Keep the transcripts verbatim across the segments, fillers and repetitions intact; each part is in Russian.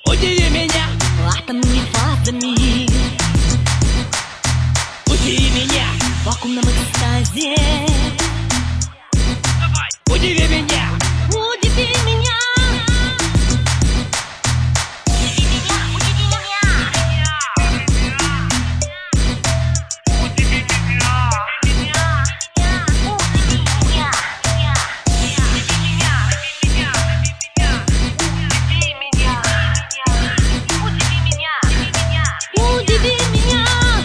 Удиви меня атомными фазами, удиви меня в вакуумном экстазе. Давай. Удиви меня, Удиви меня, удиви меня, удиви меня, удиви меня, удиви меня, удиви меня, удиви меня.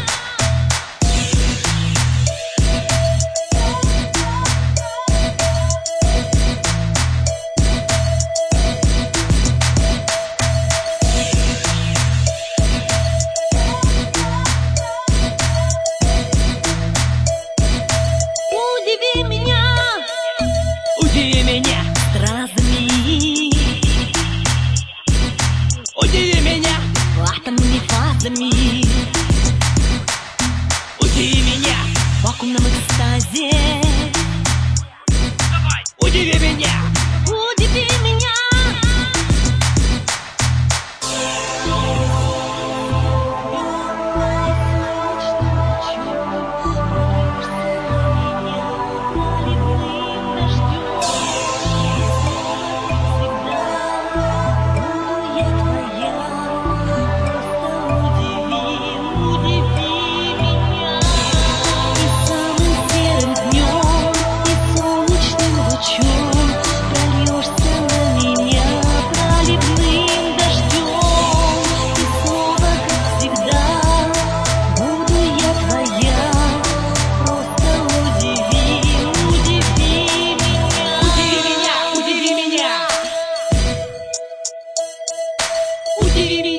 Удиви меня, удиви меня, разами, удиви меня, атомными фазами, удиви меня, в вакуумном экстазе. давай. Удиви меня, Удиви меня. удиви меня.